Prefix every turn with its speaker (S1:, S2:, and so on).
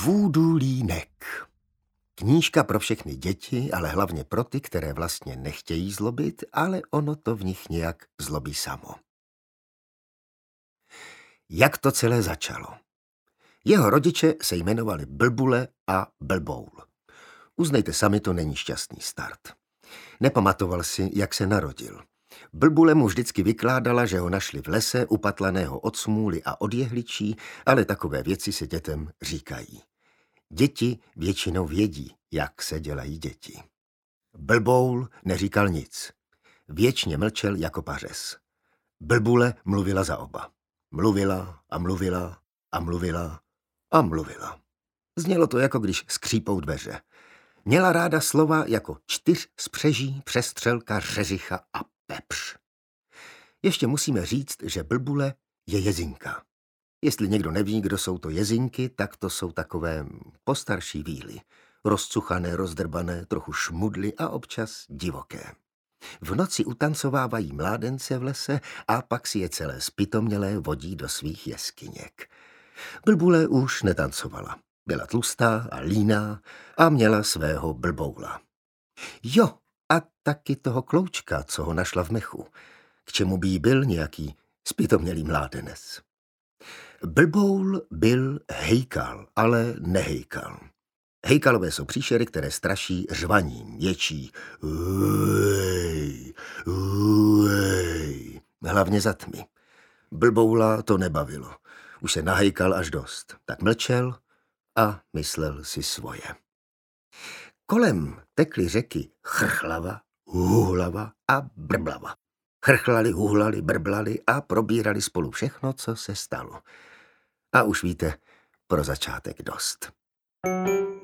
S1: Vůdulínek. Knížka pro všechny děti, ale hlavně pro ty, které vlastně nechtějí zlobit, ale ono to v nich nějak zlobí samo. Jak to celé začalo? Jeho rodiče se jmenovali Blbule a Blboul. Uznejte sami, to není šťastný start. Nepamatoval si, jak se narodil. Blbule mu vždycky vykládala, že ho našli v lese, upatlaného od smůly a od jehličí, ale takové věci se dětem říkají. Děti většinou vědí, jak se dělají děti. Blboul neříkal nic. Věčně mlčel jako pařez. Blbule mluvila za oba. Mluvila a mluvila a mluvila a mluvila. Znělo to, jako když skřípou dveře. Měla ráda slova jako čtyřspřeží, přestřelka, řeřicha a pepř. Ještě musíme říct, že Blbule je jezinka. Jestli někdo neví, kdo jsou to jezinky, tak to jsou takové postarší víly. Rozcuchané, rozdrbané, trochu šmudly a občas divoké. V noci utancovávají mládence v lese a pak si je celé zpytomělé vodí do svých jeskyněk. Blbule už netancovala. Byla tlustá a líná a měla svého Blboula. Jo, a taky toho kloučka, co ho našla v mechu. K čemu by jí byl nějaký zpytomělý mládenec. Blboul byl hejkal, ale nehejkal. Hejkalové jsou příšery, které straší řvaním, ječí. Uej, uej. Hlavně za tmy. Blboula to nebavilo. Už se nahejkal až dost. Tak mlčel a myslel si svoje. Kolem tekly řeky Chrchlava, Huhlava a Brblava. Chrchlali, huhlali, brblali a probírali spolu všechno, co se stalo. A už víte, pro začátek dost.